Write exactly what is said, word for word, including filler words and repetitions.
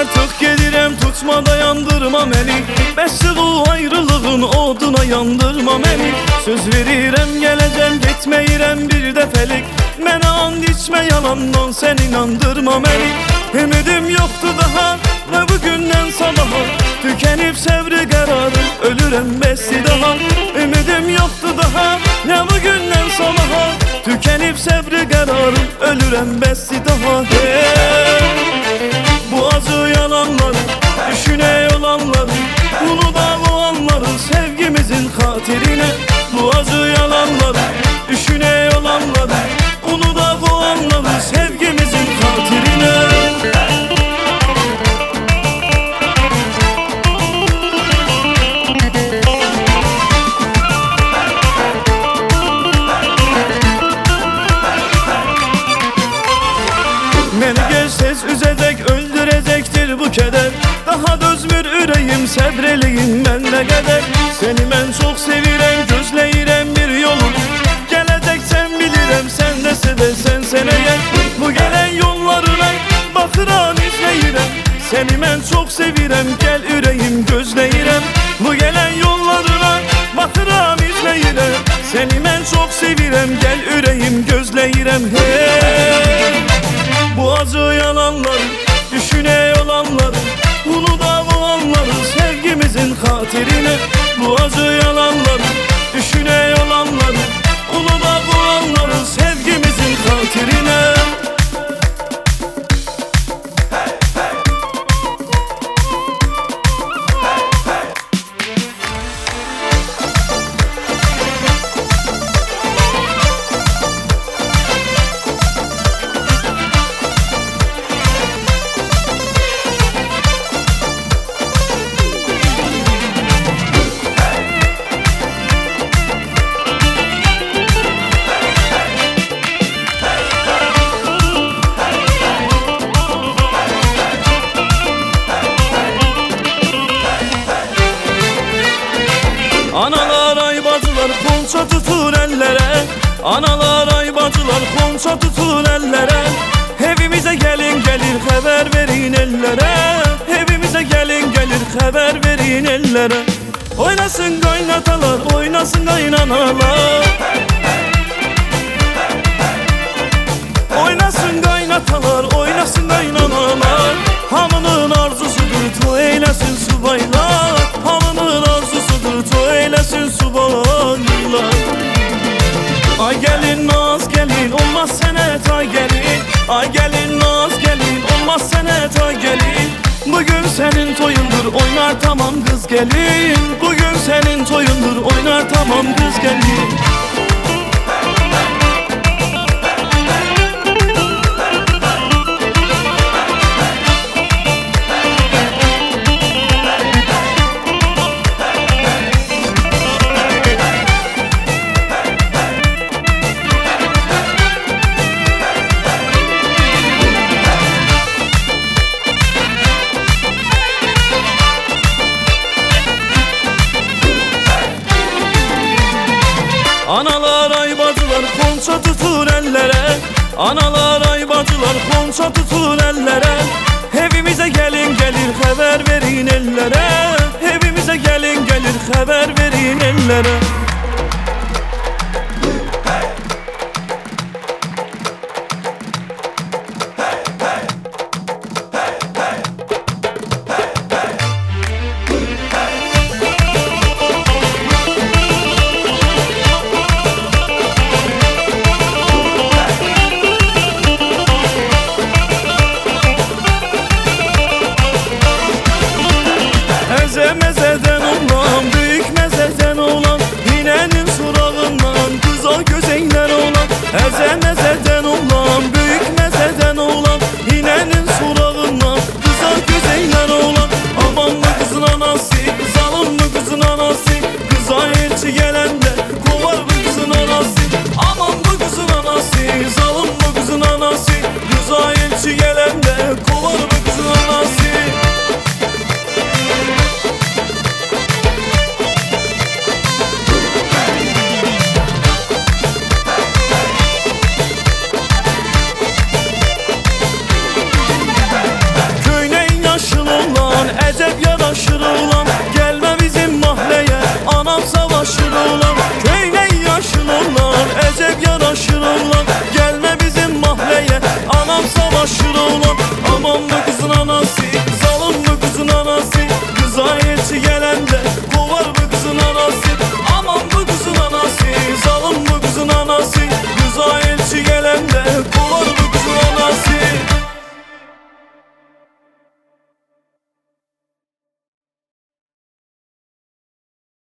artık gelirəm, tutma dayandırma məni. Bəsdir bu ayrılığın oduna yandırma məni. Söz verirəm gələcəm, getməyirəm bir dəfəlik. Mənə and içmə yalandan, sən inandırma məni. Ümidim yoxdur daha və bugündən sabaha, tükənib səvri qərarım, ölürəm bəsdi daha. Ümidim yoxdur daha nə bugündən sabaha, tükənib səvri qərarım, ölürəm bəsdi daha. Hey, bu acı yalanları, düşünək olanları, unudaq o anları sevgimizin xatirinə. Bu acı yalanları, düşünək olanları, unudaq o anları sevgimizin xatirinə. Məni gec-tez üzəcək, öldürəcəkdir bu kədər. Daha dözmür ürəyim, səbr eləyim mən nə qədər. Səni mən çox sevirəm, gözləyirəm bir yolun. Gələcəksən bilirəm, sən də sevərsən sənəyə. Bu gələn yollarına baxıram, izləyirəm. Səni mən çox sevirəm, gəl ürəyim gözləyirəm. Bu gələn yollarına baxıram, izləyirəm. Səni mən çox sevirəm, gəl ürəyim gözləyirəm. Hey, bu acı yalanları, düşünək olanları, unudaq o anları sevgimizin xatirinə. Bu acı yalanları, düşünək olanları, unudaq o anları sevgimizin xatirinə. Analar ay bacılar xonça tutur əllərə. Analar ay bacılar xonça tutur əllərə. Evimizə gəlin gəlir xəbər verin ellərə. Evimizə gəlin gəlir xəbər verin ellərə. Oynasın qaynatalar, oynasın qaynanalar. Oynasın qaynatalar, oynasın qaynanalar. Hamının arzusudur toy eyləsin subaylar. Hamının arzusudur toy eyləsin subaylar. Ay gəlin naz gəlin, olmaz sənət ay gəlin. Ay gəlin naz gəlin, olmaz sənət ay gəlin. Bugün sənin toyundur, oynar tamam qız gəlin. Bugün sənin toyundur, oynar tamam qız gəlin. Analar ay bacılar xonça tutur əllərə. Analar ay bacılar xonça tutur əllərə. Evimizə gəlin gəlir xəbər verin ellərə. Evimizə gəlin gəlir xəbər verin ellərə.